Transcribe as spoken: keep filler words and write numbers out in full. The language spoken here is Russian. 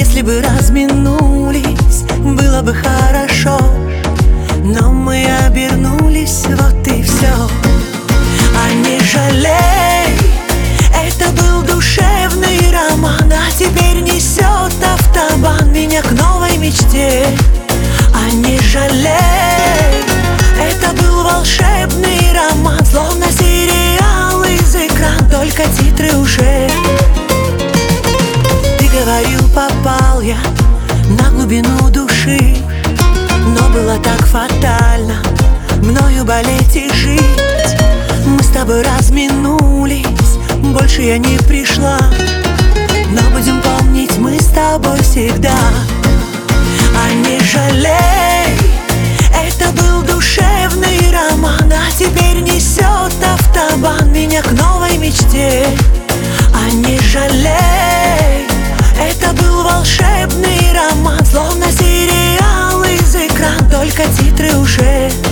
Если бы разминулись, было бы хорошо, но мы обернулись, вот и все. А не жалей, это был душевный роман, а теперь несет автобан меня к новой мечте. А не жалей, это был волшебный роман, словно сериал из экрана, только титры уже. Ты говорил, попал я на глубину души, но было так фатально мною болеть и жить. Мы с тобой разминулись, больше я не пришла, но будем помнить мы с тобой всегда. А не жалей, это был душевный роман, а теперь несет автобан меня к новой мечте. А не жалей, это был волшебный роман, словно сериал из экрана, только титры уже.